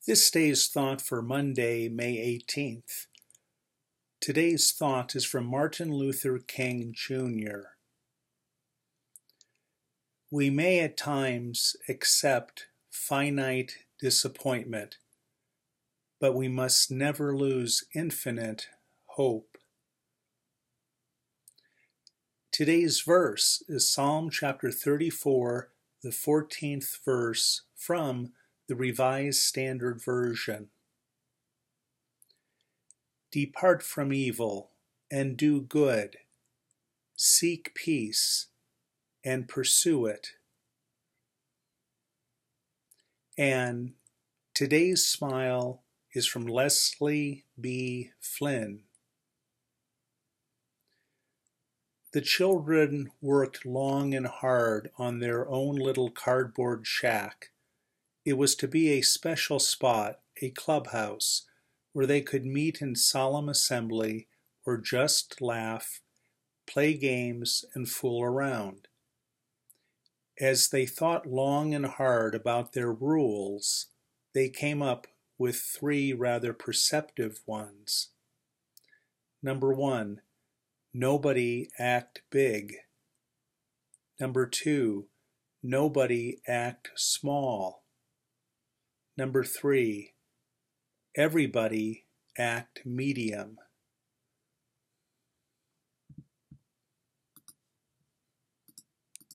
This day's thought for Monday, May 18th. Today's thought is from Martin Luther King Jr. We may at times accept finite disappointment, but we must never lose infinite hope. Today's verse is Psalm chapter 34, the 14th verse from the Revised Standard Version. Depart from evil and do good. Seek peace and pursue it. And today's smile is from Leslie B. Flynn. The children worked long and hard on their own little cardboard shack. It was to be a special spot, a clubhouse, where they could meet in solemn assembly or just laugh, play games, and fool around. As they thought long and hard about their rules, they came up with three rather perceptive ones. Number 1, nobody act big. Number 2, nobody act small. Number 3, everybody act medium.